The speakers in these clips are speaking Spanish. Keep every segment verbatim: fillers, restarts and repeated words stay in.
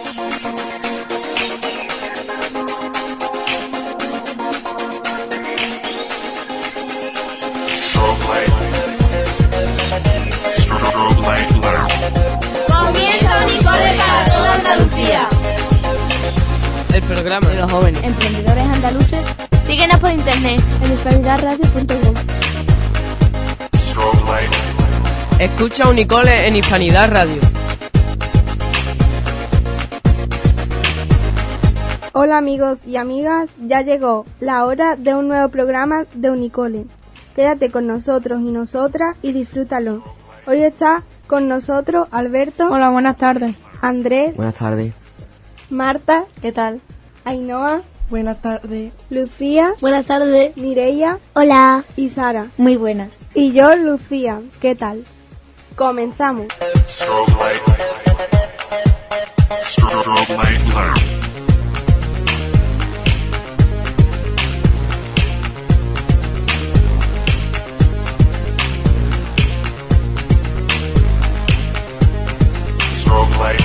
Comienza Unicole para toda Andalucía. El programa de los jóvenes emprendedores andaluces. Síguenos por internet en hispanidad radio punto com. Escucha Unicole en Hispanidad Radio. Hola amigos y amigas, ya llegó la hora de un nuevo programa de Unicole. Quédate con nosotros y nosotras y disfrútalo. Hoy está con nosotros Alberto. Hola, buenas tardes. Andrés. Buenas tardes. Marta. ¿Qué tal? Ainhoa. Buenas tardes. Lucía. Buenas tardes. Mireia. Hola. Y Sara. Muy buenas. Y yo, Lucía. ¿Qué tal? Comenzamos. Strobe light. Strobe light alert. Strobe light.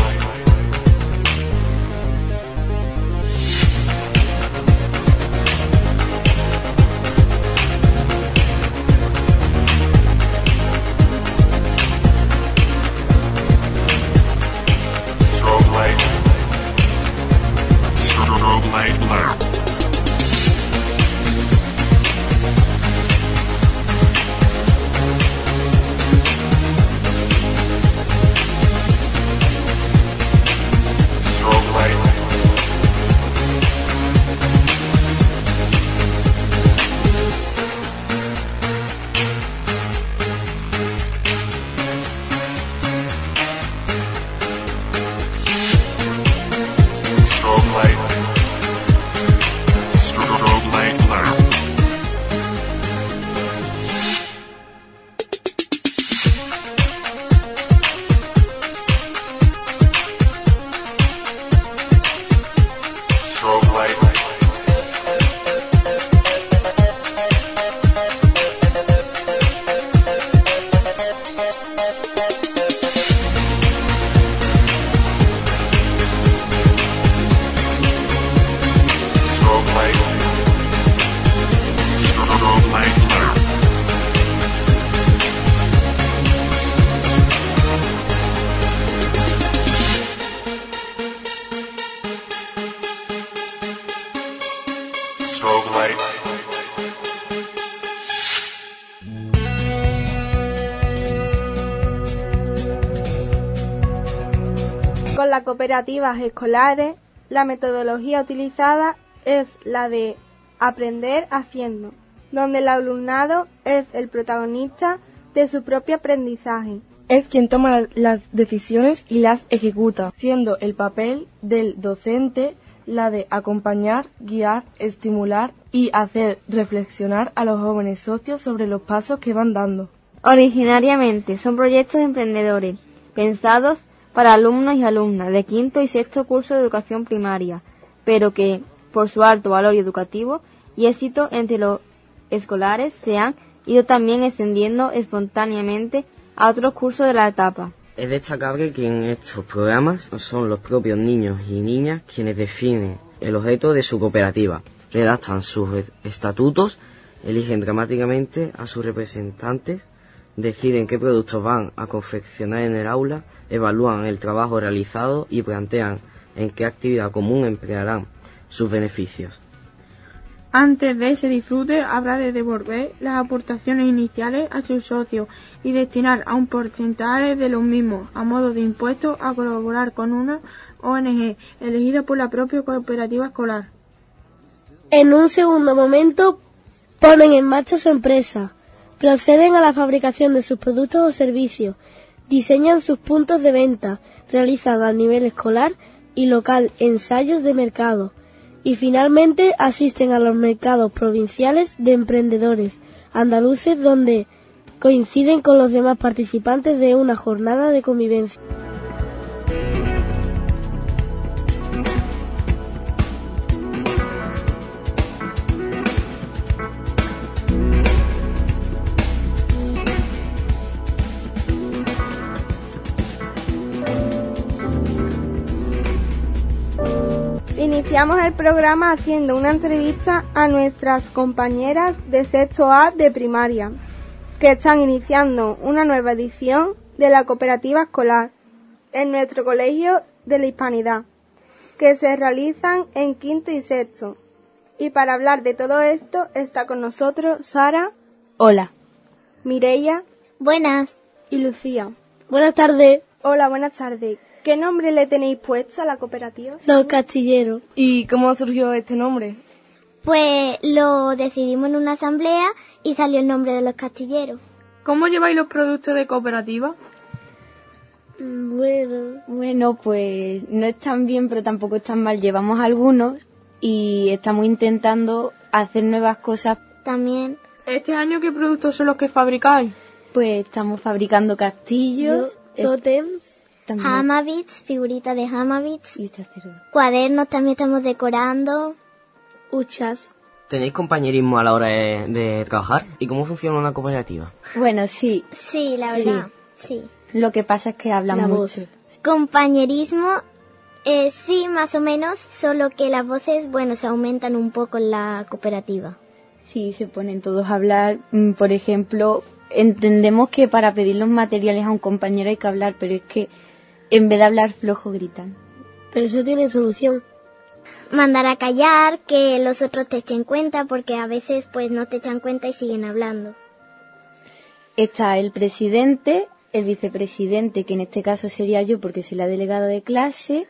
Strobe light. Strobe light alert. Strobe light. Strobe light. Strobe light alert. Strobe light. Strobe light. Strobe light alert. Strobe light. Con las cooperativas escolares, la metodología utilizada es la de aprender haciendo, donde el alumnado es el protagonista de su propio aprendizaje. Es quien toma la- las decisiones y las ejecuta, siendo el papel del docente la de acompañar, guiar, estimular y hacer reflexionar a los jóvenes socios sobre los pasos que van dando. Originariamente son proyectos emprendedores, pensados para alumnos y alumnas de quinto y sexto curso de educación primaria, pero que, por su alto valor educativo y éxito entre los escolares, se han ido también extendiendo espontáneamente a otros cursos de la etapa. Es destacable que en estos programas son los propios niños y niñas quienes definen el objeto de su cooperativa, redactan sus est- estatutos, eligen dramáticamente a sus representantes, deciden qué productos van a confeccionar en el aula, evalúan el trabajo realizado y plantean en qué actividad común emplearán sus beneficios. Antes de ese disfrute habrá de devolver las aportaciones iniciales a sus socios y destinar a un porcentaje de los mismos a modo de impuestos a colaborar con una O N G elegida por la propia cooperativa escolar. En un segundo momento ponen en marcha su empresa, proceden a la fabricación de sus productos o servicios, diseñan sus puntos de venta, realizan a nivel escolar y local ensayos de mercado y finalmente asisten a los mercados provinciales de emprendedores andaluces donde coinciden con los demás participantes de una jornada de convivencia. Iniciamos el programa haciendo una entrevista a nuestras compañeras de sexto A de primaria, que están iniciando una nueva edición de la cooperativa escolar en nuestro colegio de la Hispanidad, que se realizan en quinto y sexto. Y para hablar de todo esto está con nosotros Sara. Hola. Mireia. Buenas. Y Lucía. Buenas tardes. Hola, buenas tardes. ¿Qué nombre le tenéis puesto a la cooperativa? Los Castilleros. ¿Y cómo surgió este nombre? Pues lo decidimos en una asamblea y salió el nombre de los Castilleros. ¿Cómo lleváis los productos de cooperativa? Bueno. Bueno, pues no están bien, pero tampoco están mal. Llevamos algunos y estamos intentando hacer nuevas cosas. También. ¿Este año qué productos son los que fabricáis? Pues estamos fabricando castillos, Yo, totems, Hamabits, figuritas de Hamabits. Y usted hacer cuadernos también estamos decorando. huchas. ¿Tenéis compañerismo a la hora de, de trabajar? ¿Y cómo funciona una cooperativa? Bueno, sí. Sí, la verdad. Sí. Lo que pasa es que hablan La mucho. voz. Compañerismo, eh, sí, más o menos, solo que las voces, bueno, se aumentan un poco en la cooperativa. Sí, se ponen todos a hablar. Mm, Por ejemplo, entendemos que para pedir los materiales a un compañero hay que hablar, pero es que en vez de hablar flojo gritan. Pero eso tiene solución. Mandar a callar, que los otros te echen cuenta, porque a veces pues no te echan cuenta y siguen hablando. Está el presidente, el vicepresidente, que en este caso sería yo porque soy la delegada de clase,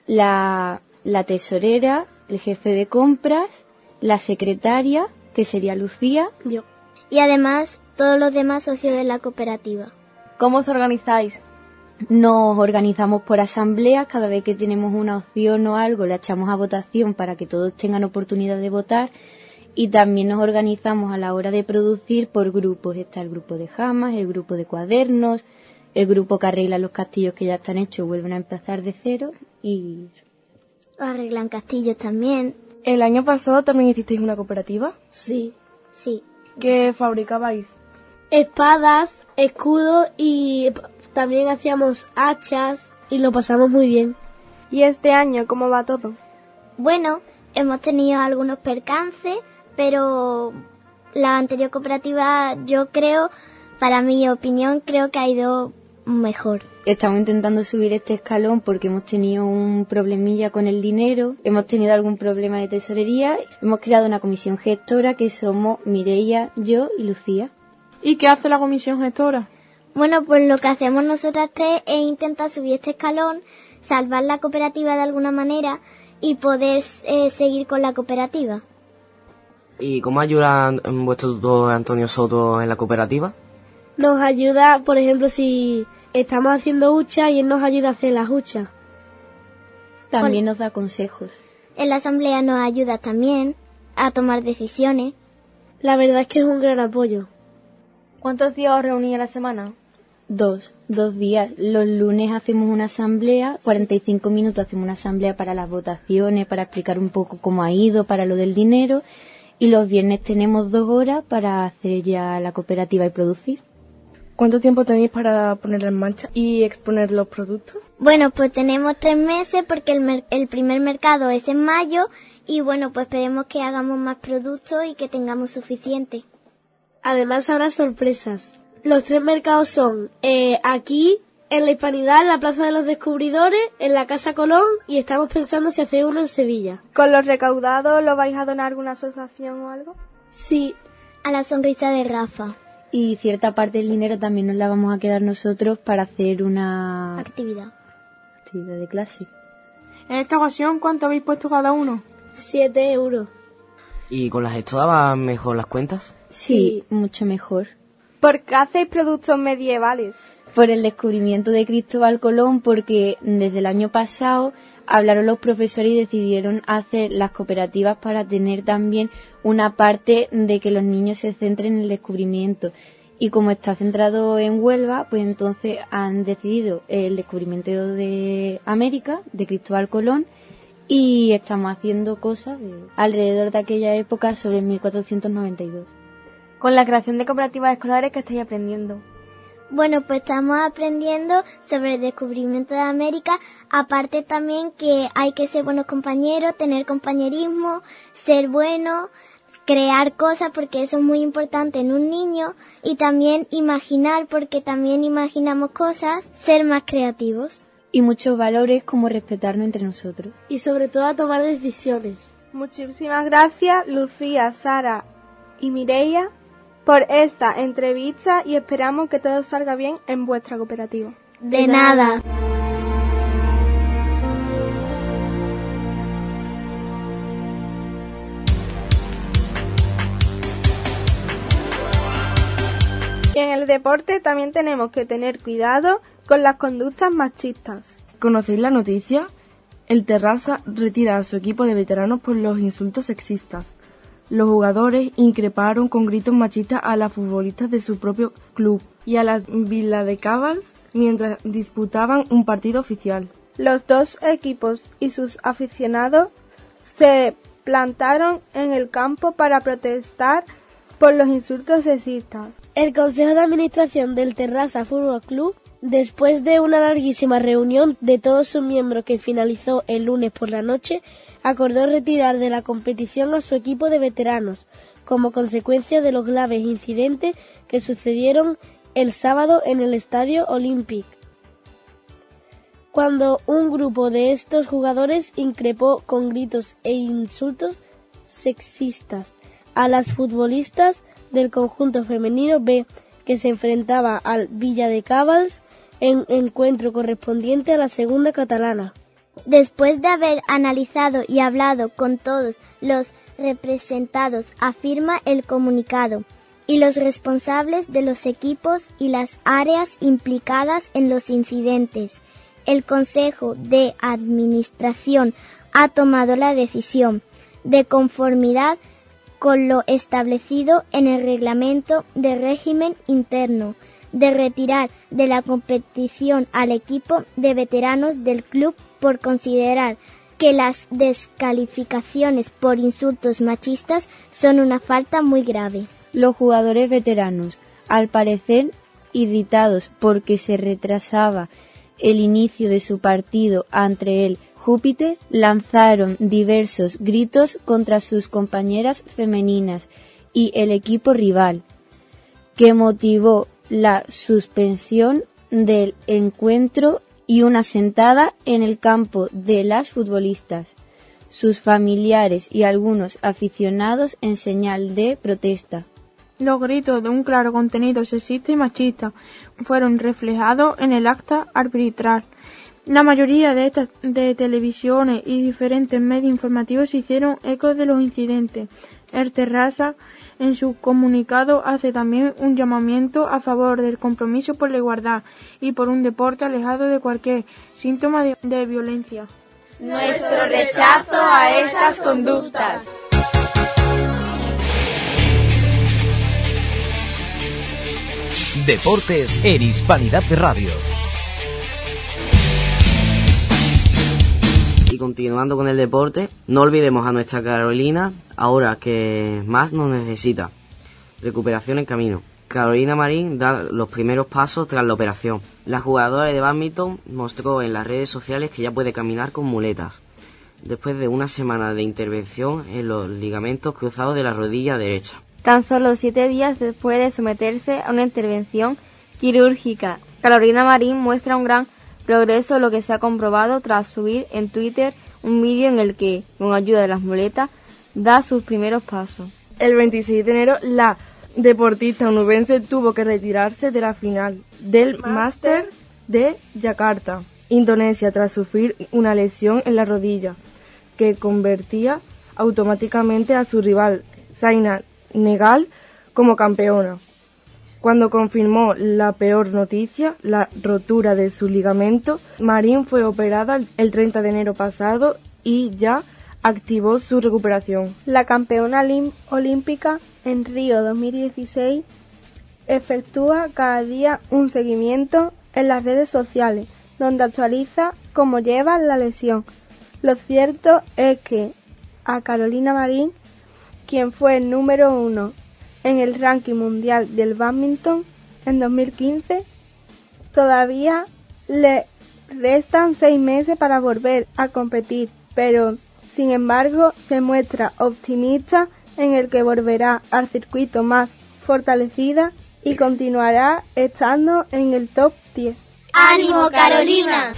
la, la tesorera, el jefe de compras, la secretaria, que sería Lucía. Yo. Y además todos los demás socios de la cooperativa. ¿Cómo os organizáis? Nos organizamos por asambleas, cada vez que tenemos una opción o algo la echamos a votación para que todos tengan oportunidad de votar, y también nos organizamos a la hora de producir por grupos. Está el grupo de jamas, el grupo de cuadernos, el grupo que arregla los castillos que ya están hechos, vuelven a empezar de cero y... Arreglan castillos también. ¿El año pasado también hicisteis una cooperativa? Sí. Sí. ¿Qué fabricabais? Espadas, escudos y p- también hacíamos hachas y lo pasamos muy bien. ¿Y este año cómo va todo? Bueno, hemos tenido algunos percances, pero la anterior cooperativa, yo creo, para mi opinión, creo que ha ido mejor. Estamos intentando subir este escalón porque hemos tenido un problemilla con el dinero, hemos tenido algún problema de tesorería, hemos creado una comisión gestora que somos Mireia, yo y Lucía. ¿Y qué hace la comisión gestora? Bueno, pues lo que hacemos nosotras tres es intentar subir este escalón, salvar la cooperativa de alguna manera y poder eh, seguir con la cooperativa. ¿Y cómo ayuda mm, vuestro tutor Antonio Soto en la cooperativa? Nos ayuda, por ejemplo, si estamos haciendo huchas y él nos ayuda a hacer las huchas. También nos da consejos. En la asamblea nos ayuda también a tomar decisiones. La verdad es que es un gran apoyo. ¿Cuántos días os reunís a la semana? Dos, dos días. Los lunes hacemos una asamblea, cuarenta y cinco minutos hacemos una asamblea para las votaciones, para explicar un poco cómo ha ido, para lo del dinero, y los viernes tenemos dos horas para hacer ya la cooperativa y producir. ¿Cuánto tiempo tenéis para ponerla en marcha y exponer los productos? Bueno, pues tenemos tres meses porque el, mer- el primer mercado es en mayo y bueno, pues esperemos que hagamos más productos y que tengamos suficiente. Además habrá sorpresas. Los tres mercados son eh, aquí, en la Hispanidad, en la Plaza de los Descubridores, en la Casa Colón y estamos pensando si hacer uno en Sevilla. ¿Con los recaudados lo vais a donar a alguna asociación o algo? Sí. A la sonrisa de Rafa. Y cierta parte del dinero también nos la vamos a quedar nosotros para hacer una Actividad. actividad de clase. En esta ocasión, ¿cuánto habéis puesto cada uno? Siete euros. ¿Y con las gestoras van mejor las cuentas? Sí, mucho mejor. ¿Por qué hacéis productos medievales? Por el descubrimiento de Cristóbal Colón, porque desde el año pasado hablaron los profesores y decidieron hacer las cooperativas para tener también una parte de que los niños se centren en el descubrimiento. Y como está centrado en Huelva, pues entonces han decidido el descubrimiento de América, de Cristóbal Colón, y estamos haciendo cosas de alrededor de aquella época sobre mil cuatrocientos noventa y dos. Con la creación de cooperativas escolares, ¿qué estáis aprendiendo? Bueno, pues estamos aprendiendo sobre el descubrimiento de América, aparte también que hay que ser buenos compañeros, tener compañerismo, ser bueno, crear cosas porque eso es muy importante en un niño y también imaginar porque también imaginamos cosas, ser más creativos. Y muchos valores como respetarnos entre nosotros. Y sobre todo a tomar decisiones. Muchísimas gracias Lucía, Sara y Mireia por esta entrevista y esperamos que todo salga bien en vuestra cooperativa. De nada. Y en el deporte también tenemos que tener cuidado con las conductas machistas. ¿Conocéis la noticia? El Terrassa retira a su equipo de veteranos por los insultos sexistas. Los jugadores increparon con gritos machistas a las futbolistas de su propio club y a la Vila de Cabals mientras disputaban un partido oficial. Los dos equipos y sus aficionados se plantaron en el campo para protestar por los insultos sexistas. El Consejo de Administración del Terrassa Fútbol Club, después de una larguísima reunión de todos sus miembros que finalizó el lunes por la noche, acordó retirar de la competición a su equipo de veteranos, como consecuencia de los graves incidentes que sucedieron el sábado en el Estadio Olympique, cuando un grupo de estos jugadores increpó con gritos e insultos sexistas a las futbolistas del conjunto femenino B, que se enfrentaba al Villa de Cabals en encuentro correspondiente a la segunda catalana. Después de haber analizado y hablado con todos los representados, afirma el comunicado, y los responsables de los equipos y las áreas implicadas en los incidentes, el Consejo de Administración ha tomado la decisión, de conformidad con lo establecido en el Reglamento de Régimen Interno, de retirar de la competición al equipo de veteranos del club por considerar que las descalificaciones por insultos machistas son una falta muy grave. Los jugadores veteranos, al parecer irritados porque se retrasaba el inicio de su partido ante el Júpiter, lanzaron diversos gritos contra sus compañeras femeninas y el equipo rival, que motivó la suspensión del encuentro y una sentada en el campo de las futbolistas, sus familiares y algunos aficionados en señal de protesta. Los gritos de un claro contenido sexista y machista fueron reflejados en el acta arbitral. La mayoría de estas de televisiones y diferentes medios informativos se hicieron eco de los incidentes. El Terrassa, en su comunicado, hace también un llamamiento a favor del compromiso por la igualdad y por un deporte alejado de cualquier síntoma de, de violencia. Nuestro rechazo a estas conductas. Deportes en Hispanidad Radio. Y continuando con el deporte, no olvidemos a nuestra Carolina, ahora que más nos necesita. Recuperación en camino. Carolina Marín da los primeros pasos tras la operación. La jugadora de bádminton mostró en las redes sociales que ya puede caminar con muletas, después de una semana de intervención en los ligamentos cruzados de la rodilla derecha. Tan solo siete días después de someterse a una intervención quirúrgica, Carolina Marín muestra un gran progreso, lo que se ha comprobado tras subir en Twitter un vídeo en el que, con ayuda de las muletas, da sus primeros pasos. El veintiséis de enero, la deportista onubense tuvo que retirarse de la final del Máster de Yakarta, Indonesia, tras sufrir una lesión en la rodilla que convertía automáticamente a su rival, Saina Nehwal, como campeona. Cuando confirmó la peor noticia, la rotura de su ligamento, Marín fue operada el treinta de enero pasado y ya activó su recuperación. La campeona olímpica en Río dos mil dieciséis efectúa cada día un seguimiento en las redes sociales, donde actualiza cómo lleva la lesión. Lo cierto es que a Carolina Marín, quien fue el número uno en el ranking mundial del bádminton en dos mil quince, Todavía le restan seis meses para volver a competir, pero sin embargo se muestra optimista en el que volverá al circuito más fortalecida y continuará estando en el top diez. ¡Ánimo, Carolina!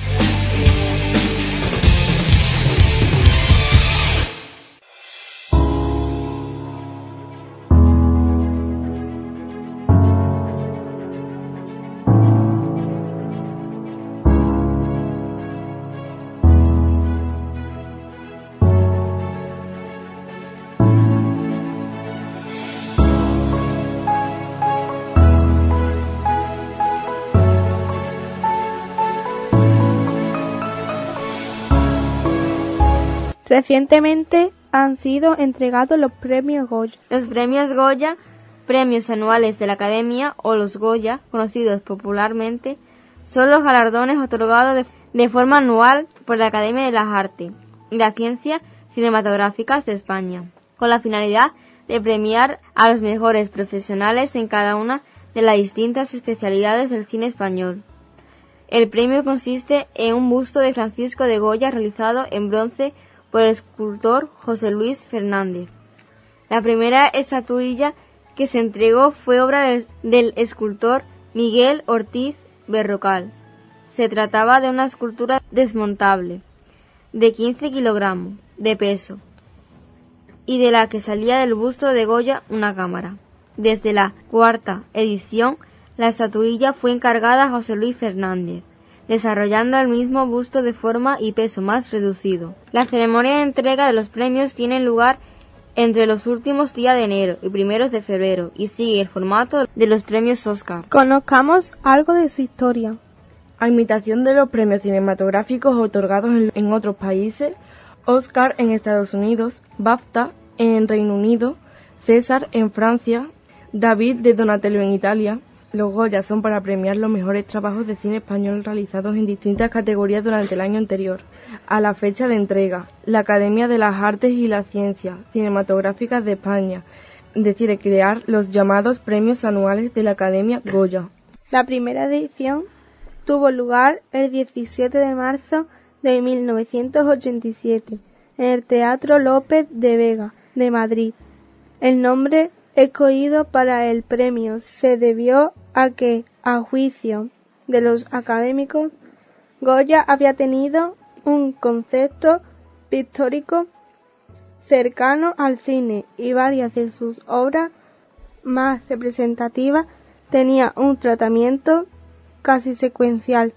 Recientemente han sido entregados los premios Goya. Los premios Goya, premios anuales de la Academia, o los Goya, conocidos popularmente, son los galardones otorgados de, de forma anual por la Academia de las Artes y las Ciencias Cinematográficas de España, con la finalidad de premiar a los mejores profesionales en cada una de las distintas especialidades del cine español. El premio consiste en un busto de Francisco de Goya realizado en bronce por el escultor José Luis Fernández. La primera estatuilla que se entregó fue obra de, del escultor Miguel Ortiz Berrocal. Se trataba de una escultura desmontable, de quince kilogramos de peso, y de la que salía del busto de Goya una cámara. Desde la cuarta edición, la estatuilla fue encargada a José Luis Fernández, desarrollando el mismo busto de forma y peso más reducido. La ceremonia de entrega de los premios tiene lugar entre los últimos días de enero y primeros de febrero y sigue el formato de los premios Oscar. Conozcamos algo de su historia. A imitación de los premios cinematográficos otorgados en, en otros países, Oscar en Estados Unidos, BAFTA en Reino Unido, César en Francia, David de Donatello en Italia. Los Goya son para premiar los mejores trabajos de cine español realizados en distintas categorías durante el año anterior a la fecha de entrega. La Academia de las Artes y las Ciencias Cinematográficas de España decide crear los llamados premios anuales de la Academia Goya. La primera edición tuvo lugar el diecisiete de marzo de mil novecientos ochenta y siete en el Teatro López de Vega de Madrid. El nombre escogido para el premio se debió a que, a juicio de los académicos, Goya había tenido un concepto pictórico cercano al cine y varias de sus obras más representativas tenían un tratamiento casi secuencial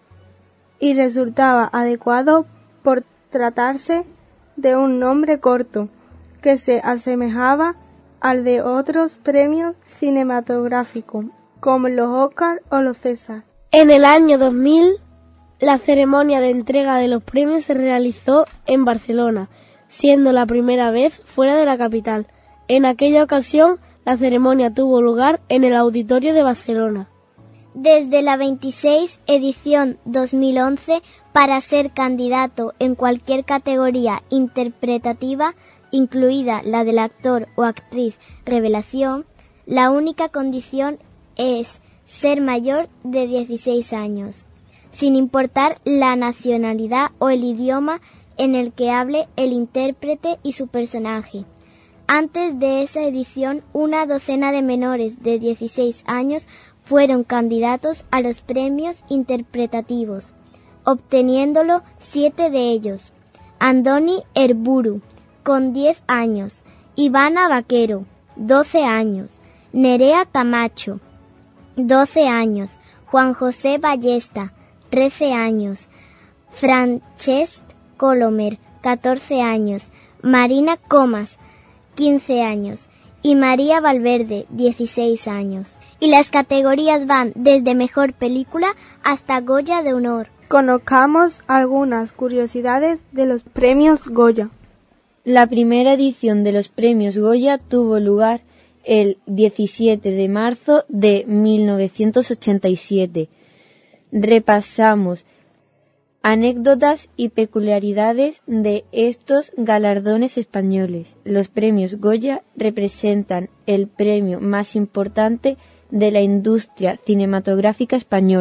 y resultaba adecuado por tratarse de un nombre corto que se asemejaba al de otros premios cinematográficos, como los Oscar o los César. En el año dos mil, la ceremonia de entrega de los premios se realizó en Barcelona, siendo la primera vez fuera de la capital. En aquella ocasión, la ceremonia tuvo lugar en el Auditorio de Barcelona. Desde la veintiséis edición dos mil once, para ser candidato en cualquier categoría interpretativa, incluida la del actor o actriz revelación, la única condición es ser mayor de dieciséis años, sin importar la nacionalidad o el idioma en el que hable el intérprete y su personaje. Antes de esa edición, una docena de menores de dieciséis años fueron candidatos a los premios interpretativos, obteniéndolo siete de ellos: Andoni Herburu, con diez años, Ivana Vaquero, doce años, Nerea Camacho, doce años, Juan José Ballesta, trece años, Francesc Colomer, catorce años, Marina Comas, quince años, y María Valverde, dieciséis años. Y las categorías van desde Mejor Película hasta Goya de Honor. Conozcamos algunas curiosidades de los premios Goya. La primera edición de los premios Goya tuvo lugar el diecisiete de marzo de mil novecientos ochenta y siete. Repasamos anécdotas y peculiaridades de estos galardones españoles. Los premios Goya representan el premio más importante de la industria cinematográfica española.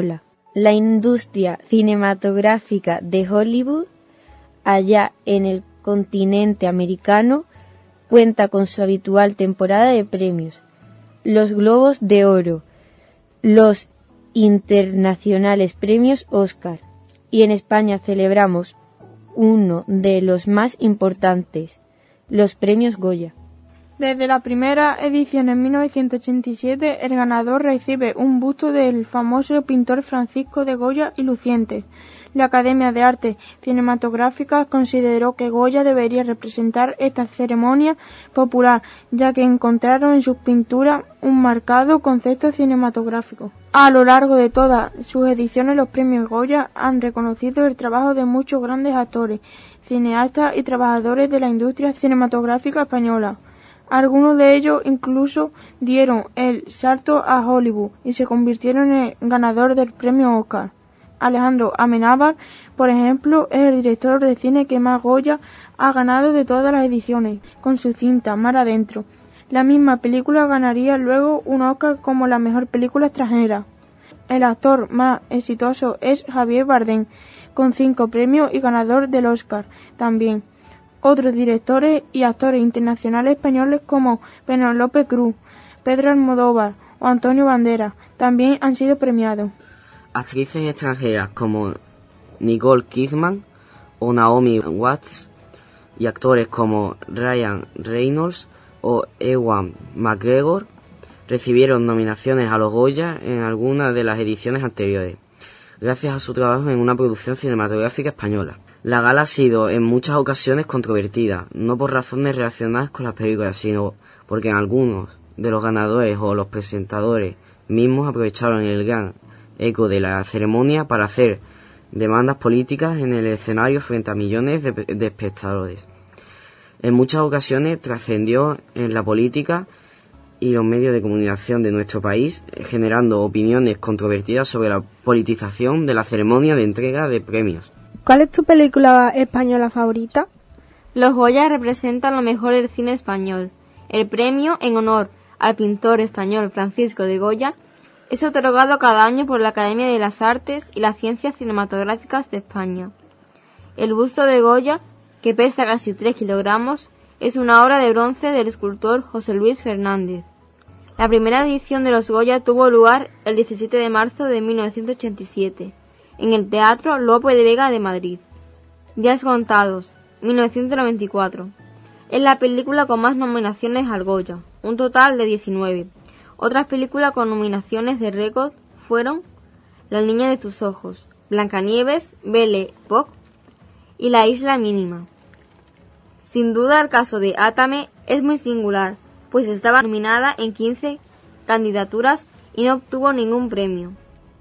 La industria cinematográfica de Hollywood, allá en el continente americano, cuenta con su habitual temporada de premios, los Globos de Oro, los internacionales premios Oscar, y en España celebramos uno de los más importantes, los premios Goya. Desde la primera edición en mil novecientos ochenta y siete, el ganador recibe un busto del famoso pintor Francisco de Goya y Luciente. La Academia de Artes Cinematográficas consideró que Goya debería representar esta ceremonia popular, ya que encontraron en sus pinturas un marcado concepto cinematográfico. A lo largo de todas sus ediciones, los premios Goya han reconocido el trabajo de muchos grandes actores, cineastas y trabajadores de la industria cinematográfica española. Algunos de ellos incluso dieron el salto a Hollywood y se convirtieron en el ganador del premio Oscar. Alejandro Amenábar, por ejemplo, es el director de cine que más Goya ha ganado de todas las ediciones, con su cinta Mar Adentro. La misma película ganaría luego un Oscar como la mejor película extranjera. El actor más exitoso es Javier Bardem, con cinco premios y ganador del Oscar también. Otros directores y actores internacionales españoles como Penélope Cruz, Pedro Almodóvar o Antonio Banderas también han sido premiados. Actrices extranjeras como Nicole Kidman o Naomi Watts y actores como Ryan Reynolds o Ewan McGregor recibieron nominaciones a los Goya en algunas de las ediciones anteriores, gracias a su trabajo en una producción cinematográfica española. La gala ha sido en muchas ocasiones controvertida, no por razones relacionadas con las películas, sino porque en algunos de los ganadores o los presentadores mismos aprovecharon el gran eco de la ceremonia para hacer demandas políticas en el escenario frente a millones de, de espectadores. En muchas ocasiones trascendió en la política y los medios de comunicación de nuestro país, generando opiniones controvertidas sobre la politización de la ceremonia de entrega de premios. ¿Cuál es tu película española favorita? Los Goya representan lo mejor del cine español. El premio, en honor al pintor español Francisco de Goya, es otorgado cada año por la Academia de las Artes y las Ciencias Cinematográficas de España. El busto de Goya, que pesa casi tres kilogramos, es una obra de bronce del escultor José Luis Fernández. La primera edición de los Goya tuvo lugar el diecisiete de marzo de mil novecientos ochenta y siete, en el Teatro Lope de Vega de Madrid. Días contados, mil novecientos noventa y cuatro. Es la película con más nominaciones al Goya, un total de diecinueve. Otras películas con nominaciones de récord fueron La niña de tus ojos, Blancanieves, Belle Époque y La isla mínima. Sin duda el caso de Átame es muy singular, pues estaba nominada en quince candidaturas y no obtuvo ningún premio.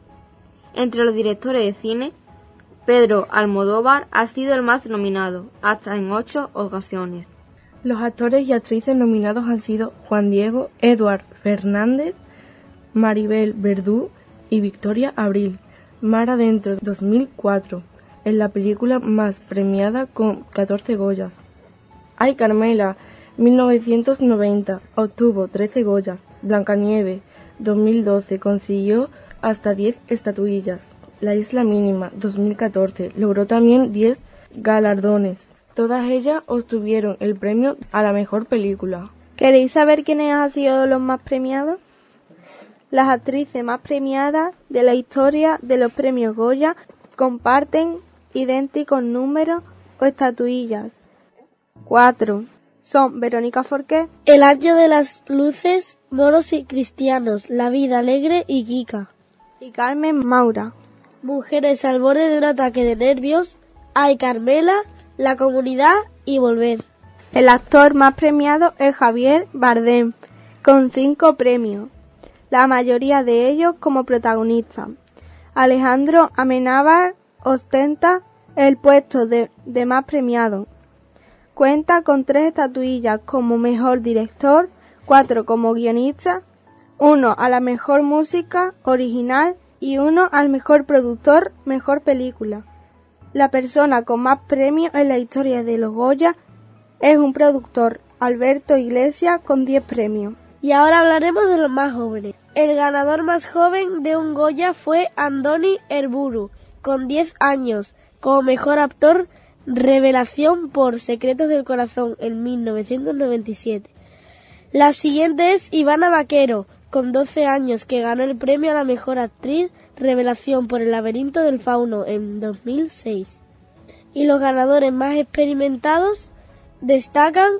Entre los directores de cine, Pedro Almodóvar ha sido el más nominado, hasta en ocho ocasiones. Los actores y actrices nominados han sido Juan Diego, Eduard Fernández, Maribel Verdú y Victoria Abril. Mar Adentro dos mil cuatro, es la película más premiada con catorce Goyas. Ay Carmela, mil novecientos noventa, obtuvo trece Goyas. Blancanieves, dos mil doce, consiguió hasta diez estatuillas. La isla mínima, dos mil catorce, logró también diez galardones. Todas ellas obtuvieron el premio a la mejor película. ¿Queréis saber quiénes han sido los más premiados? Las actrices más premiadas de la historia de los premios Goya comparten idénticos números o estatuillas. Cuatro. Son Verónica Forqué, El año de las luces, Moros y cristianos, La vida alegre y Kika. Y Carmen Maura. Mujeres al borde de un ataque de nervios, Ay Carmela, La comunidad y Volver. El actor más premiado es Javier Bardem, con cinco premios, la mayoría de ellos como protagonista. Alejandro Amenábar ostenta el puesto de, de más premiado. Cuenta con tres estatuillas como mejor director, cuatro como guionista, uno a la mejor música original y uno al mejor productor, mejor película. La persona con más premios en la historia de los Goya es un productor, Alberto Iglesias, con diez premios. Y ahora hablaremos de los más jóvenes. El ganador más joven de un Goya fue Andoni Herburu, con diez años, como mejor actor revelación por Secretos del Corazón en mil novecientos noventa y siete. La siguiente es Ivana Vaquero, con doce años, que ganó el premio a la mejor actriz revelación por El laberinto del fauno en dos mil seis. Y los ganadores más experimentados destacan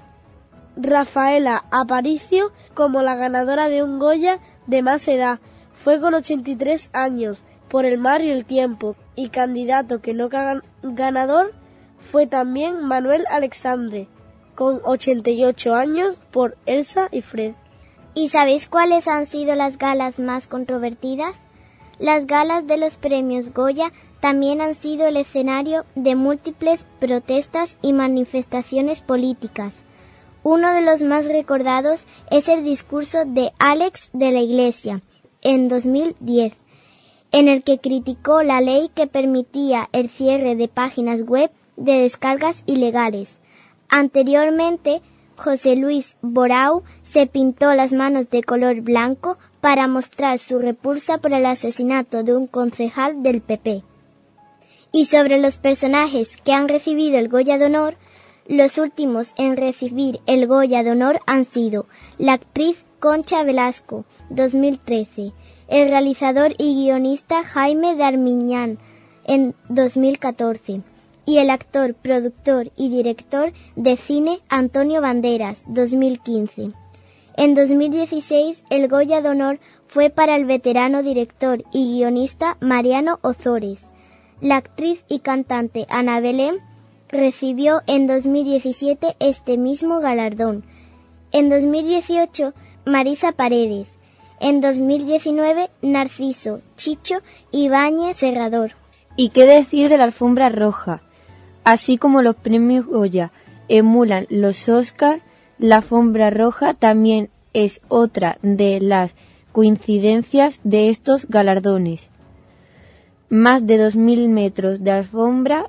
Rafaela Aparicio como la ganadora de un Goya de más edad. Fue con ochenta y tres años por El mar y el tiempo, y candidato que no ganador fue también Manuel Alexandre, con ochenta y ocho años por Elsa y Fred. ¿Y sabéis cuáles han sido las galas más controvertidas? Las galas de los premios Goya también han sido el escenario de múltiples protestas y manifestaciones políticas. Uno de los más recordados es el discurso de Alex de la Iglesia, en dos mil diez, en el que criticó la ley que permitía el cierre de páginas web de descargas ilegales. Anteriormente, José Luis Borau se pintó las manos de color blanco para mostrar su repulsa por el asesinato de un concejal del P P. Y sobre los personajes que han recibido el Goya de Honor, los últimos en recibir el Goya de Honor han sido la actriz Concha Velasco, dos mil trece, el realizador y guionista Jaime de Armiñán, en dos mil catorce, y el actor, productor y director de cine Antonio Banderas, dos mil quince. En dos mil dieciséis, el Goya de Honor fue para el veterano director y guionista Mariano Ozores. La actriz y cantante Ana Belén recibió en dos mil diecisiete este mismo galardón. En dos mil dieciocho, Marisa Paredes. En dos mil diecinueve, Narciso Chicho Ibáñez Serrador. ¿Y qué decir de la alfombra roja? Así como los premios Goya emulan los Oscar, la alfombra roja también es otra de las coincidencias de estos galardones. Más de dos mil metros de alfombra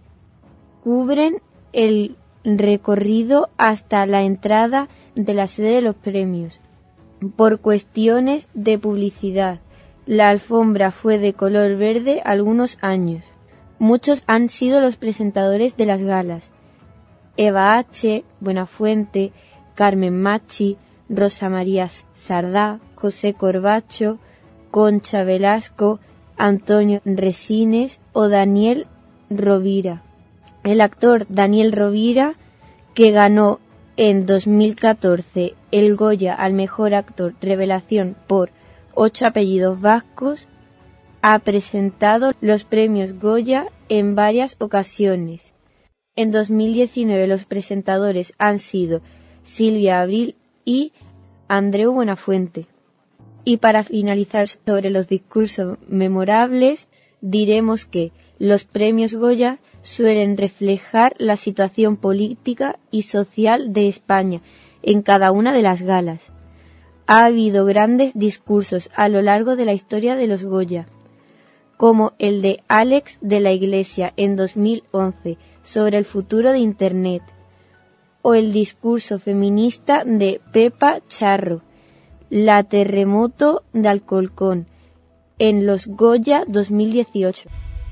cubren el recorrido hasta la entrada de la sede de los premios. Por cuestiones de publicidad, la alfombra fue de color verde algunos años. Muchos han sido los presentadores de las galas: Eva H., Buenafuente, Carmen Machi, Rosa María Sardá, José Corbacho, Concha Velasco, Antonio Resines o Daniel Rovira. El actor Daniel Rovira, que ganó en dos mil catorce el Goya al mejor actor revelación por Ocho apellidos vascos, ha presentado los premios Goya en varias ocasiones. En dos mil diecinueve los presentadores han sido Silvia Abril y Andreu Buenafuente. Y para finalizar sobre los discursos memorables, diremos que los premios Goya suelen reflejar la situación política y social de España en cada una de las galas. Ha habido grandes discursos a lo largo de la historia de los Goya, como el de Alex de la Iglesia en dos mil once sobre el futuro de Internet, o el discurso feminista de Pepa Charro, la terremoto de Alcorcón, en los Goya dos mil dieciocho.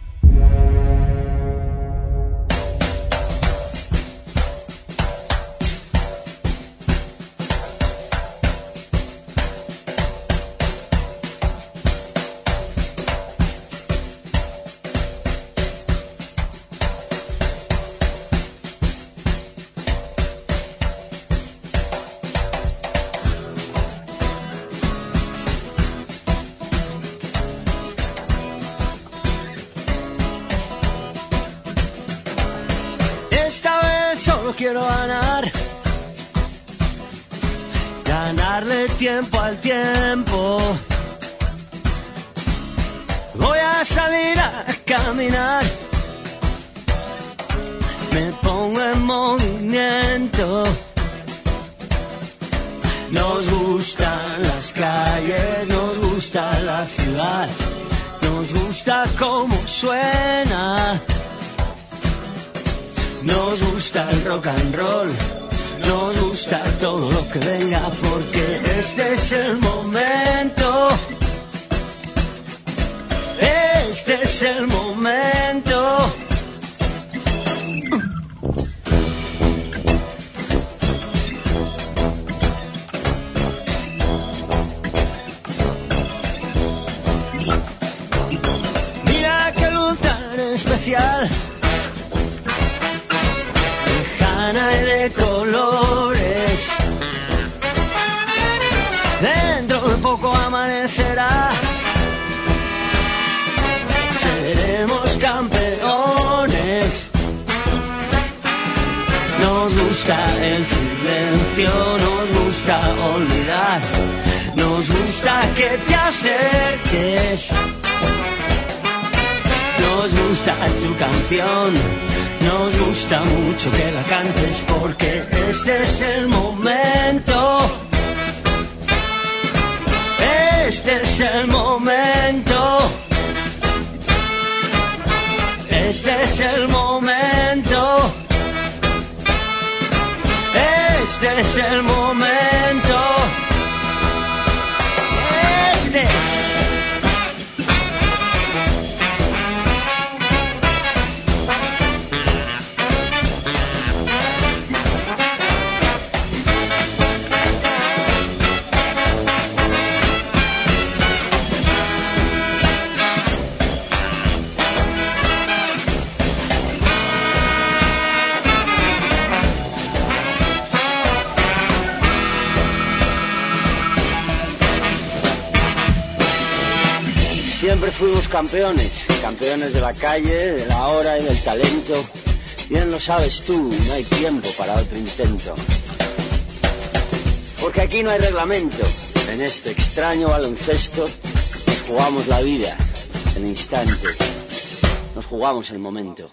Quiero ganar, ganarle tiempo al tiempo. Voy a salir a caminar, me pongo en movimiento. Nos gustan las calles, nos gusta la ciudad, nos gusta cómo suena. Nos gusta el rock and roll, nos gusta gusta todo lo que venga porque este es el momento. Este es el momento. Mira qué luz tan especial, lejana y de colores. Dentro de poco amanecerá. Seremos campeones. Nos gusta el silencio, nos gusta olvidar, nos gusta que te acerques. Nos gusta tu canción, nos gusta mucho que la cantes porque este es el momento. Este es el momento. Este es el momento. Este es el momento. Este. Siempre fuimos campeones, campeones de la calle, de la hora y del talento. Bien lo sabes tú, no hay tiempo para otro intento. Porque aquí no hay reglamento. En este extraño baloncesto nos jugamos la vida, el instante. Nos jugamos el momento.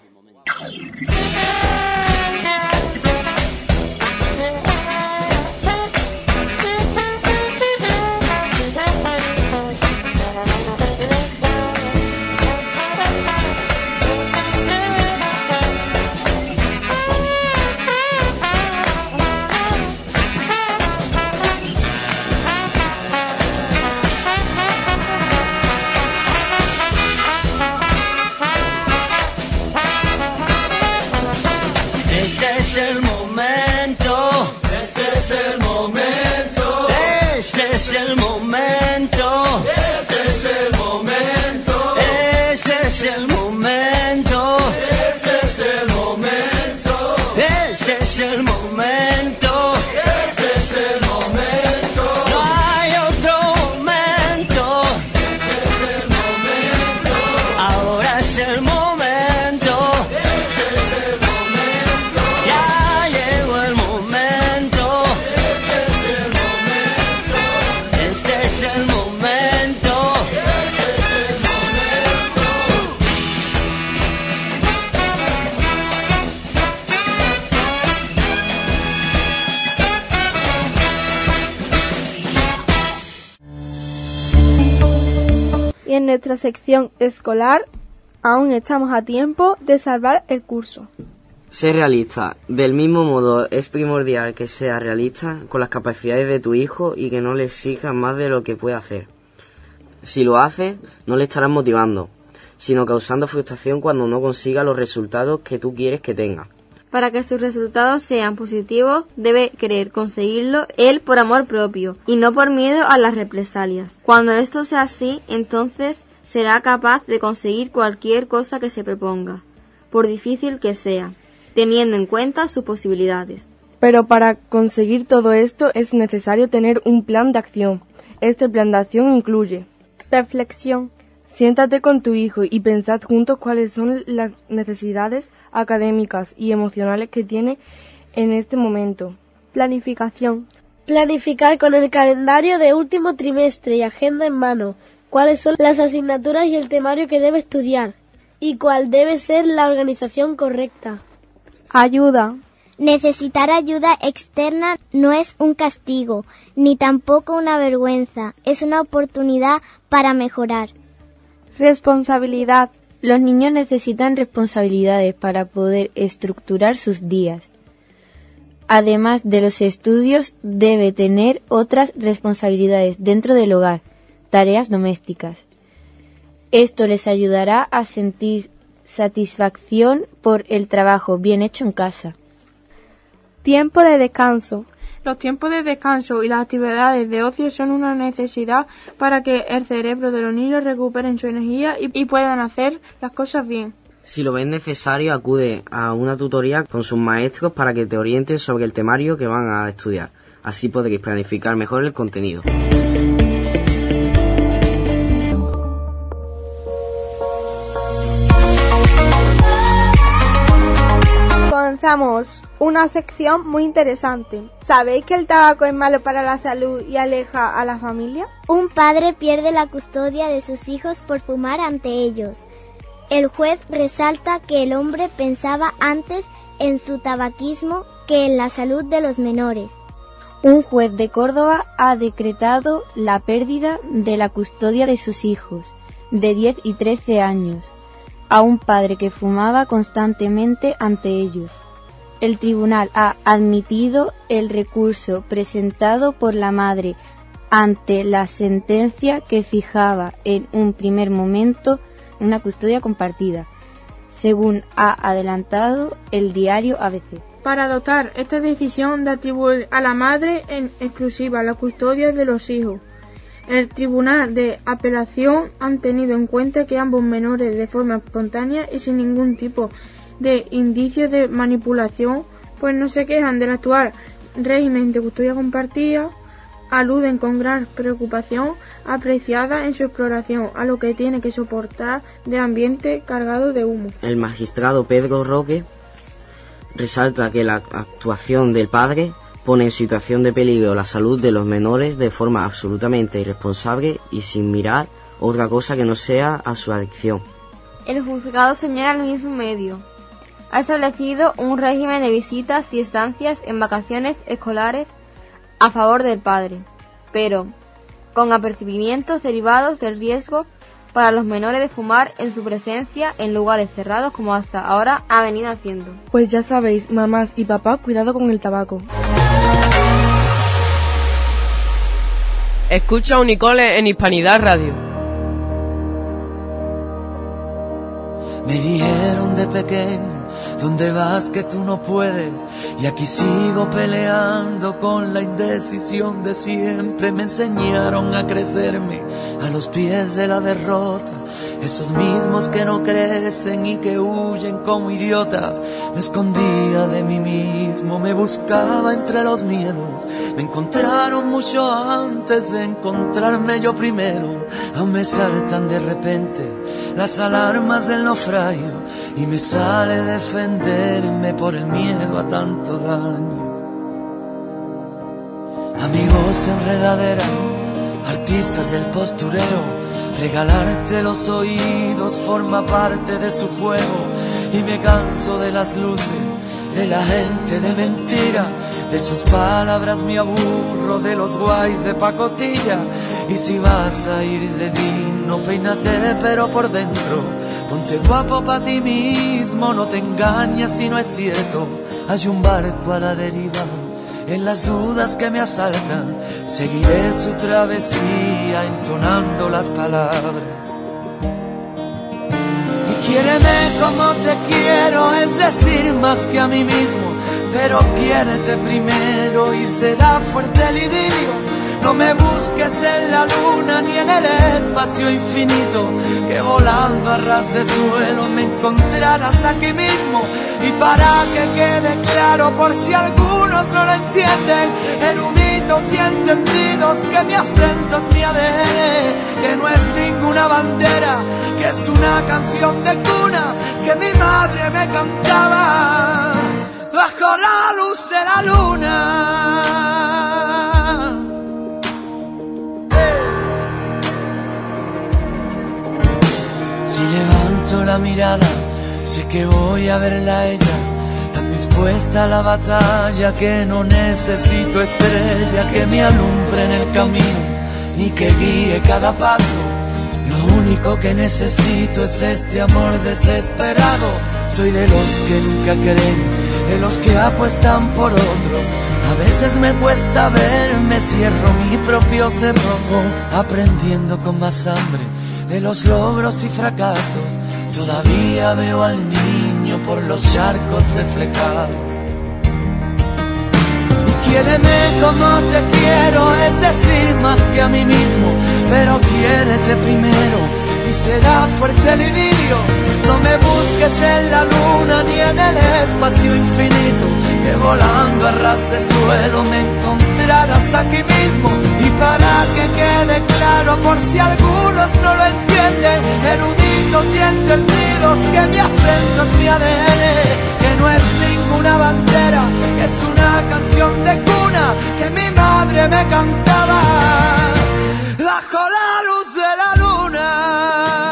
Y en nuestra sección escolar aún estamos a tiempo de salvar el curso. Sé realista. Del mismo modo es primordial que seas realista con las capacidades de tu hijo y que no le exijas más de lo que puede hacer. Si lo haces, no le estarás motivando, sino causando frustración cuando no consiga los resultados que tú quieres que tenga. Para que sus resultados sean positivos, debe querer conseguirlo él por amor propio y no por miedo a las represalias. Cuando esto sea así, entonces será capaz de conseguir cualquier cosa que se proponga, por difícil que sea, teniendo en cuenta sus posibilidades. Pero para conseguir todo esto es necesario tener un plan de acción. Este plan de acción incluye reflexión. Siéntate con tu hijo y pensad juntos cuáles son las necesidades académicas y emocionales que tiene en este momento. Planificación. Planificar con el calendario de último trimestre y agenda en mano cuáles son las asignaturas y el temario que debe estudiar y cuál debe ser la organización correcta. Ayuda. Necesitar ayuda externa no es un castigo, ni tampoco una vergüenza, es una oportunidad para mejorar. Responsabilidad. Los niños necesitan responsabilidades para poder estructurar sus días. Además de los estudios, debe tener otras responsabilidades dentro del hogar, tareas domésticas. Esto les ayudará a sentir satisfacción por el trabajo bien hecho en casa. Tiempo de descanso. Los tiempos de descanso y las actividades de ocio son una necesidad para que el cerebro de los niños recuperen su energía y, y puedan hacer las cosas bien. Si lo ves necesario, acude a una tutoría con sus maestros para que te orienten sobre el temario que van a estudiar. Así podréis planificar mejor el contenido. Comenzamos una sección muy interesante. ¿Sabéis que el tabaco es malo para la salud y aleja a la familia? Un padre pierde la custodia de sus hijos por fumar ante ellos. El juez resalta que el hombre pensaba antes en su tabaquismo que en la salud de los menores. Un juez de Córdoba ha decretado la pérdida de la custodia de sus hijos, de diez y trece años, a un padre que fumaba constantemente ante ellos. El tribunal ha admitido el recurso presentado por la madre ante la sentencia que fijaba en un primer momento una custodia compartida, según ha adelantado el diario A B C. Para adoptar esta decisión de atribuir a la madre en exclusiva la custodia de los hijos, el Tribunal de Apelación han tenido en cuenta que ambos menores, de forma espontánea y sin ningún tipo de indicios de manipulación, pues no se quejan del actual régimen de custodia compartida, aluden con gran preocupación apreciada en su exploración a lo que tiene que soportar de ambiente cargado de humo. El magistrado Pedro Roque resalta que la actuación del padre pone en situación de peligro la salud de los menores de forma absolutamente irresponsable y sin mirar otra cosa que no sea a su adicción. El juzgado señala el mismo medio. Ha establecido un régimen de visitas y estancias en vacaciones escolares a favor del padre, pero con apercibimientos derivados del riesgo para los menores de fumar en su presencia en lugares cerrados como hasta ahora ha venido haciendo. Pues ya sabéis, mamás y papás, cuidado con el tabaco. Escucha Unicole en Hispanidad Radio. Me dijeron de pequeño, ¿dónde vas que tú no puedes? Y aquí sigo peleando con la indecisión de siempre. Me enseñaron a crecerme a los pies de la derrota. Esos mismos que no crecen y que huyen como idiotas. Me escondía de mí mismo, me buscaba entre los miedos. Me encontraron mucho antes de encontrarme yo primero. Aún me saltan de repente las alarmas del naufragio y me sale defenderme por el miedo a tanto daño. Amigos enredadera, artistas del postureo, regalarte los oídos forma parte de su juego. Y me canso de las luces, de la gente de mentira, de sus palabras me aburro, de los guays de pacotilla. Y si vas a ir de vino, peínate pero por dentro, ponte guapo pa' ti mismo, no te engañes si no es cierto. Hay un barco a la deriva, en las dudas que me asaltan, seguiré su travesía entonando las palabras. Y quiéreme como te quiero, es decir, más que a mí mismo, pero quiérete primero y será fuerte el idilio. No me busques en la luna ni en el espacio infinito, que volando a ras de suelo me encontrarás aquí mismo. Y para que quede claro, por si algunos no lo entienden, eruditos y entendidos, que mi acento es mi A D N, que no es ninguna bandera, que es una canción de cuna que mi madre me cantaba bajo la luz de la luna. Si levanto la mirada, sé que voy a verla a ella, tan dispuesta a la batalla que no necesito estrella que me alumbre en el camino, ni que guíe cada paso. Lo único que necesito es este amor desesperado. Soy de los que nunca creen de los que apuestan por otros. A veces me cuesta verme, cierro mi propio cerrojo, aprendiendo con más hambre de los logros y fracasos. Todavía veo al niño por los charcos reflejados. Quiéreme como te quiero, es decir, más que a mí mismo, pero quiérete primero y será fuerte el idilio. No me busques en la luna ni en el espacio infinito, que volando a ras de suelo me encontrarás aquí mismo. Y para que quede claro, por si algunos no lo entienden, eruditos y entendidos, que mi acento es mi A D N, que no es ninguna bandera, que es una canción de cuna que mi madre me cantaba bajo la luz de la luna.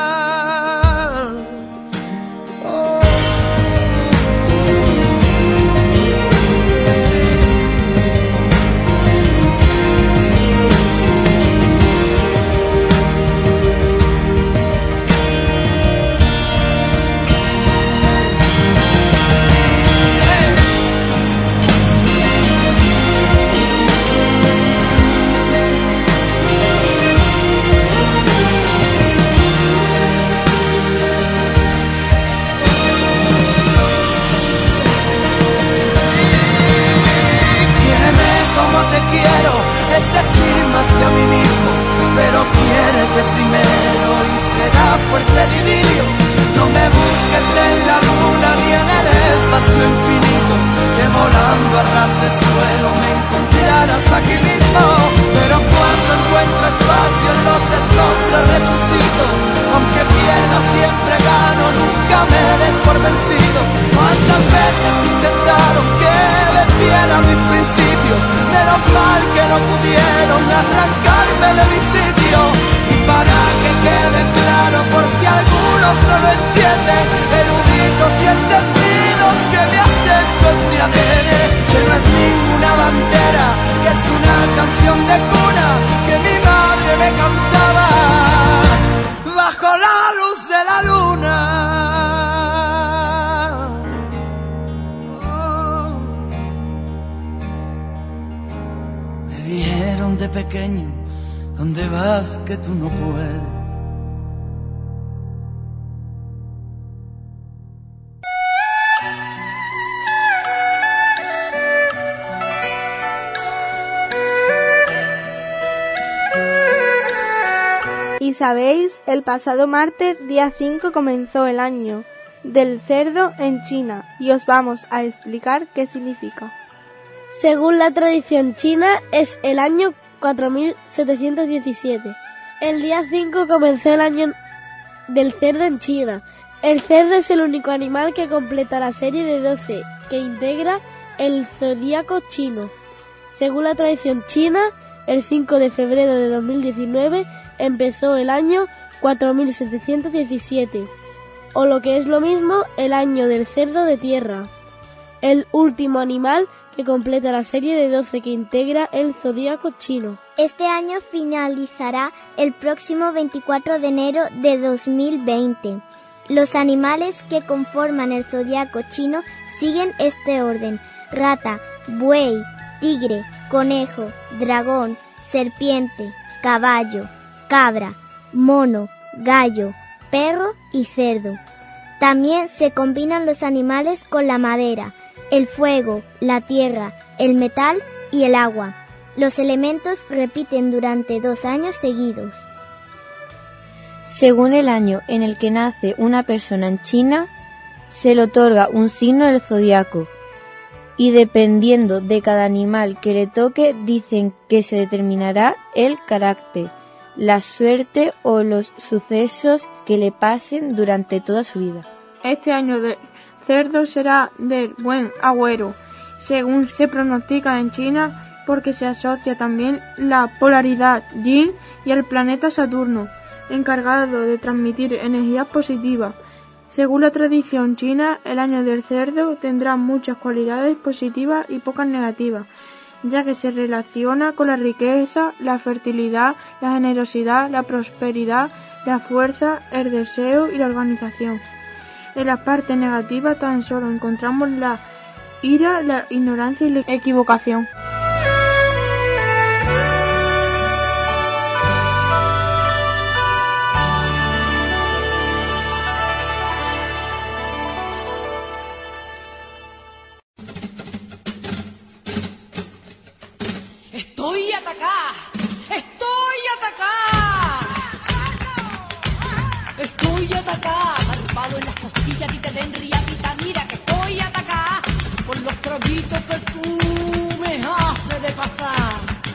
Es decir, más que a mí mismo, pero quiérete primero y será fuerte el idilio. No me busques en la luna ni en el espacio infinito, que volando a ras de suelo me encontrarás aquí mismo. Pero cuando encuentro espacio en los escombros resucito, aunque pierda siempre gano, nunca me des por vencido. Cuántas veces intentaron que vendiera mis principios, menos mal que no pudieron arrancarme de mi sitio. Y para que quede claro, por si algunos no lo entienden, eruditos y entendidos, que mi acento es mi A D N, que no es ninguna bandera, que es una canción de cuna que mi madre me cantaba bajo la luz de la luna. Dijeron de pequeño, ¿dónde vas que tú no puedes? Y sabéis, el pasado martes, día cinco, comenzó el año del cerdo en China, y os vamos a explicar qué significa. Según la tradición china, es el año cuatro mil setecientos diecisiete. El día cinco comenzó el año del cerdo en China. El cerdo es el único animal que completa la serie de doce que integra el zodíaco chino. Según la tradición china, el cinco de febrero de dos mil diecinueve empezó el año cuatro mil setecientos diecisiete, o lo que es lo mismo, el año del cerdo de tierra, el último animal que completa la serie de doce que integra el zodíaco chino. Este año finalizará el próximo veinticuatro de enero de dos mil veinte. Los animales que conforman el zodíaco chino siguen este orden: rata, buey, tigre, conejo, dragón, serpiente, caballo, cabra, mono, gallo, perro y cerdo. También se combinan los animales con la madera, el fuego, la tierra, el metal y el agua. Los elementos repiten durante dos años seguidos. Según el año en el que nace una persona en China, se le otorga un signo del zodiaco, y dependiendo de cada animal que le toque, dicen que se determinará el carácter, la suerte o los sucesos que le pasen durante toda su vida. Este año de cerdo será del buen agüero, según se pronostica en China, porque se asocia también la polaridad yin y el planeta Saturno, encargado de transmitir energías positivas. Según la tradición china, el año del cerdo tendrá muchas cualidades positivas y pocas negativas, ya que se relaciona con la riqueza, la fertilidad, la generosidad, la prosperidad, la fuerza, el deseo y la organización. En las partes negativas tan solo encontramos la ira, la ignorancia y la equivocación. Estoy atacada, estoy atacada, estoy atacada, arropado en las costillas y te den riapita, mira que estoy atacada, por los traguitos que tú me haces de pasar.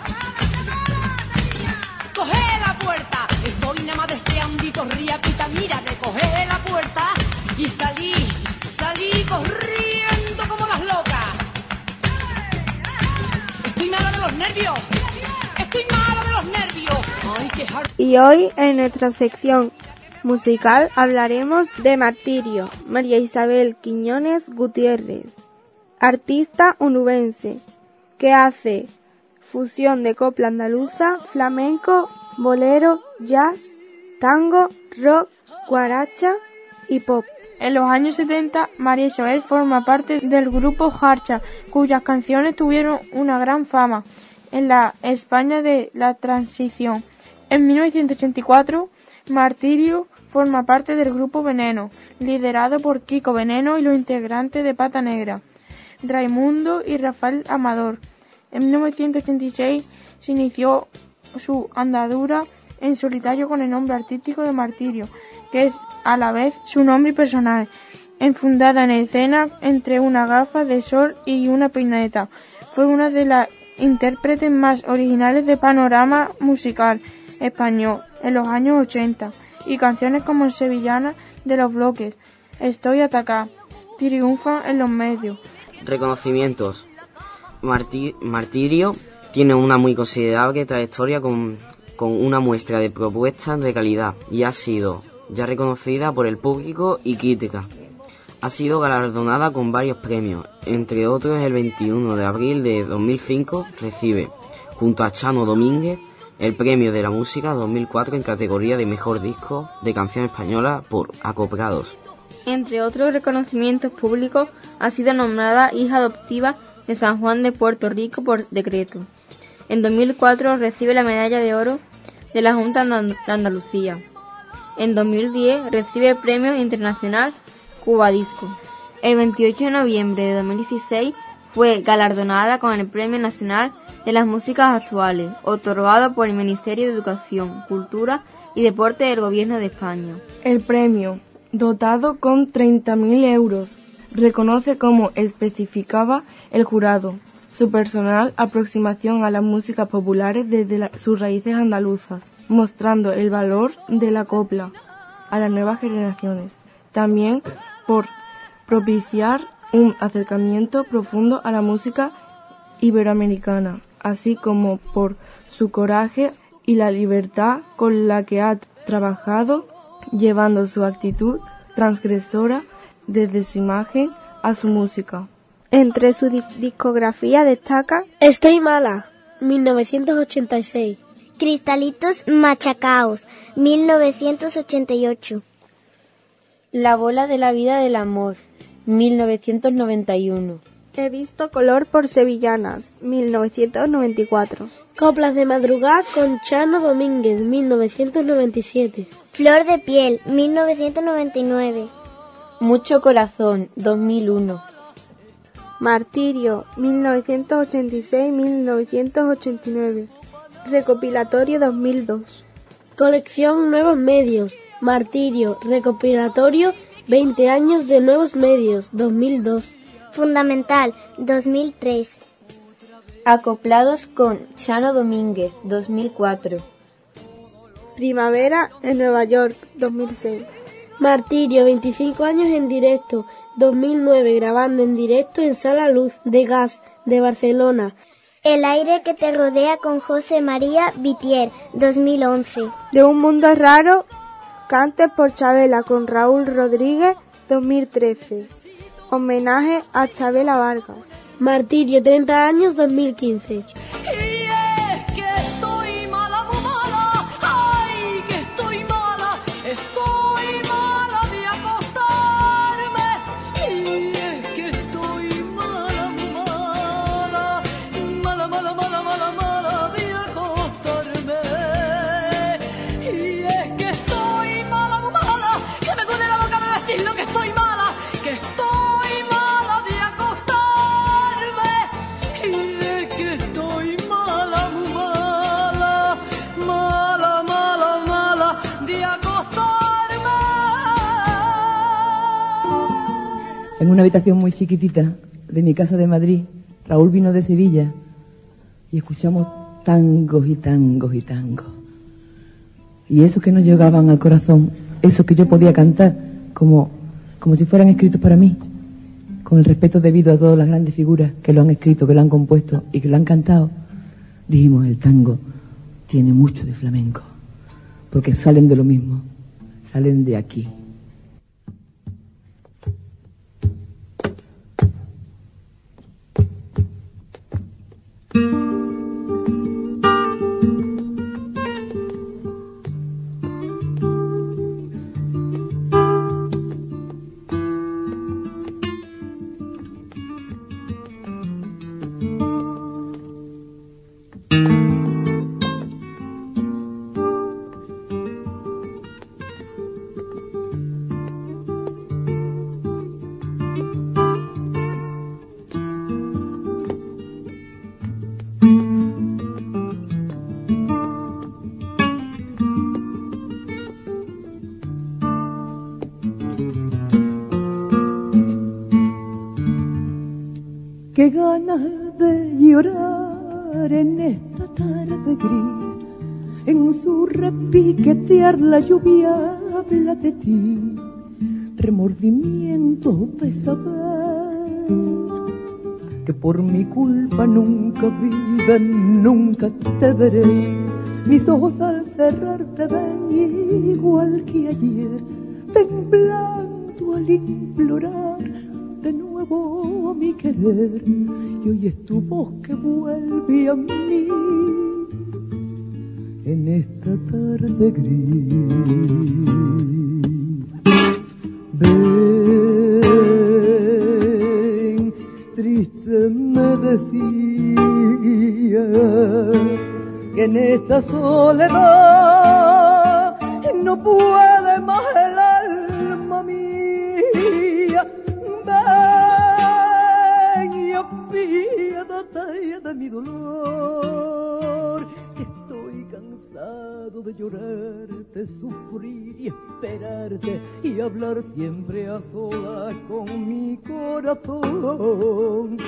Coge la puerta, estoy nada más deseandito, riapita, mira que coge la puerta y salí, salí corriendo como las locas. Estoy mala de los nervios, estoy mala de los nervios. Ay, qué hard... Y hoy en nuestra sección musical hablaremos de Martirio, María Isabel Quiñones Gutiérrez, artista onubense que hace fusión de copla andaluza, flamenco, bolero, jazz, tango, rock, guaracha y pop. En los años setenta, María Isabel forma parte del grupo Jarcha, cuyas canciones tuvieron una gran fama en la España de la transición. En mil novecientos ochenta y cuatro, Martirio forma parte del grupo Veneno, liderado por Kiko Veneno y los integrantes de Pata Negra, Raimundo y Rafael Amador. En mil novecientos ochenta y seis se inició su andadura en solitario con el nombre artístico de Martirio, que es a la vez su nombre y personaje, enfundada en escena entre una gafa de sol y una peineta. Fue una de las intérpretes más originales de panorama musical español en los años ochenta, y canciones como Sevillana de los Bloques, Estoy atacada, triunfan en los medios. Reconocimientos. Marti- Martirio tiene una muy considerable trayectoria con, con una muestra de propuestas de calidad y ha sido ya reconocida por el público y crítica. Ha sido galardonada con varios premios, entre otros el veintiuno de abril de dos mil cinco recibe, junto a Chano Domínguez, el premio de la música dos mil cuatro en categoría de mejor disco de canción española por Acoplados. Entre otros reconocimientos públicos, ha sido nombrada hija adoptiva de San Juan de Puerto Rico por decreto. En dos mil cuatro recibe la medalla de oro de la Junta de Andalucía. En dos mil diez recibe el Premio Internacional Cuba Disco. El veintiocho de noviembre de dos mil dieciséis fue galardonada con el Premio Nacional de las Músicas Actuales, otorgado por el Ministerio de Educación, Cultura y Deporte del Gobierno de España. El premio, dotado con treinta mil euros, reconoce, como especificaba el jurado, su personal aproximación a las músicas populares desde la, sus raíces andaluzas, mostrando el valor de la copla a las nuevas generaciones. También por propiciar un acercamiento profundo a la música iberoamericana, así como por su coraje y la libertad con la que ha trabajado, llevando su actitud transgresora desde su imagen a su música. Entre su discografía destaca Estoy mala, mil novecientos ochenta y seis. Cristalitos machacaos, mil novecientos ochenta y ocho. La bola de la vida del amor, mil novecientos noventa y uno. He visto color por Sevillanas, mil novecientos noventa y cuatro. Coplas de madrugada con Chano Domínguez, mil novecientos noventa y siete. Flor de piel, mil novecientos noventa y nueve. Mucho corazón, dos mil uno. Martirio, mil novecientos ochenta y seis a mil novecientos ochenta y nueve. Recopilatorio dos mil dos. Colección Nuevos Medios. Martirio, recopilatorio veinte años de Nuevos Medios, dos mil dos. Fundamental, dos mil tres. Acoplados con Chano Domínguez, dos mil cuatro. Primavera en Nueva York, dos mil seis. Martirio, veinticinco años en directo, dos mil nueve, grabando en directo en Sala Luz de Gas de Barcelona. El aire que te rodea con José María Vitier, dos mil once. De un mundo raro, cantes por Chabela con Raúl Rodríguez, dos mil trece. Homenaje a Chabela Vargas. Martirio, treinta años, dos mil quince. Estoy mala en una habitación muy chiquitita de mi casa de Madrid. Raúl vino de Sevilla y escuchamos tangos y tangos y tangos. Y esos que nos llegaban al corazón, esos que yo podía cantar como, como si fueran escritos para mí, con el respeto debido a todas las grandes figuras que lo han escrito, que lo han compuesto y que lo han cantado, dijimos, el tango tiene mucho de flamenco, porque salen de lo mismo, salen de aquí. Qué ganas de llorar en esta tarde gris, en su repiquetear la lluvia habla de ti, remordimiento de saber que por mi culpa nunca viven, nunca te veré. Mis ojos al cerrar te ven igual que ayer, temblando al implorar de nuevo mi querer, y hoy es tu voz que vuelve a mí en esta tarde gris. Ven, triste me decía que en esta soledad no puede más el alma mía. Ven y apiádate de mi dolor, que estoy cansado de llorarte, sufrir y esperarte y hablar siempre a solas con mi corazón.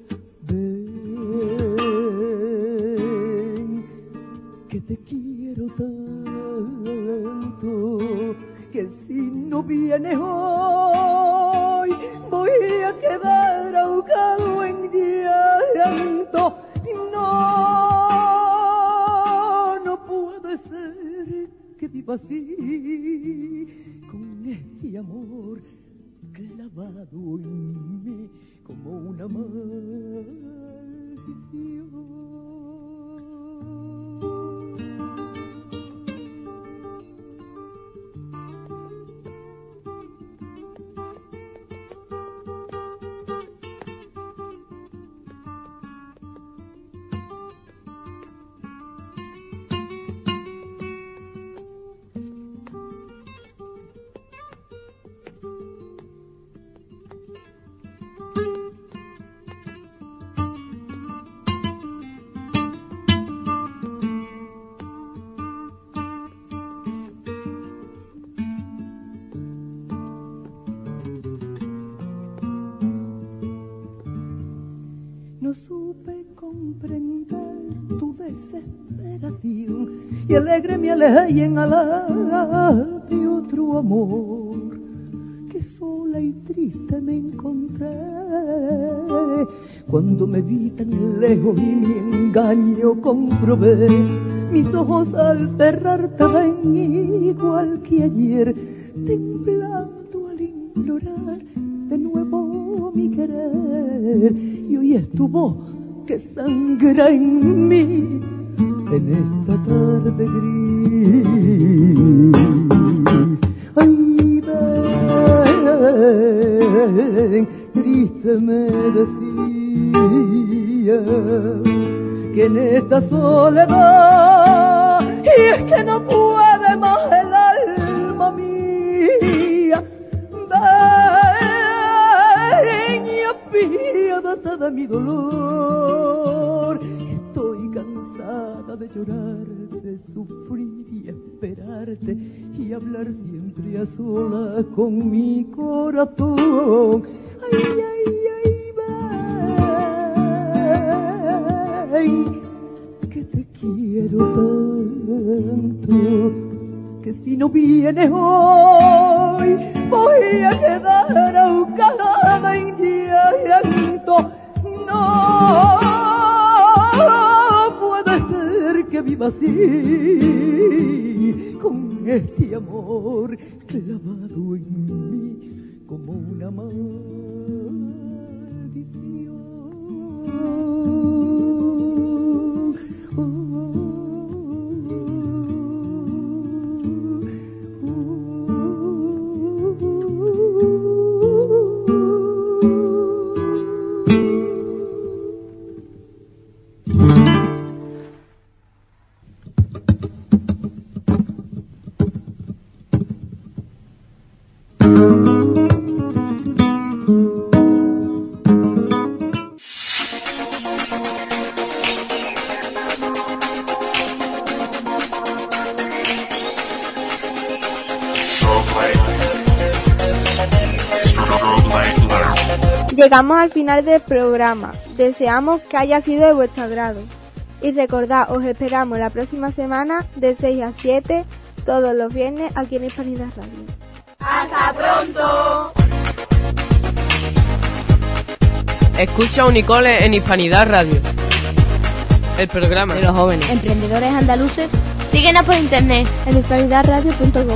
Ven, que te quiero tanto, que si no vienes hoy voy a quedar ahogado en llanto. No, no puede ser que viva así, con este amor clavado en mí como una maldición. No supe comprender tu desesperación y alegre me alejé en alas de otro amor, que sola y triste me encontré cuando me vi tan lejos y mi engaño comprobé. Mis ojos al cerrar te ven igual que ayer, temblando al implorar de nuevo mi querer, y hoy es tu voz que sangra en mí en esta tarde gris. Ay, ven, triste me decía que en esta soledad, y es que no puede más el alma mía. Ven y apiádate de mi dolor, estoy cansada de llorar, de sufrir y esperarte y hablar siempre a solas con mi corazón. Ay, que te quiero tanto, que si no vienes hoy voy a quedar ahogada en llanto. No puede ser que viva así, con este amor clavado en mí como una Llegamos al final del programa. Deseamos que haya sido de vuestro agrado. Y recordad, os esperamos la próxima semana de seis a siete, todos los viernes, aquí en Hispanidad Radio. ¡Hasta pronto! Escucha Unicole en Hispanidad Radio. El programa de los jóvenes. Emprendedores andaluces. Síguenos por internet en hispanidad radio punto com.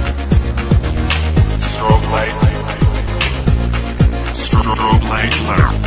Strobe light. Strobe light.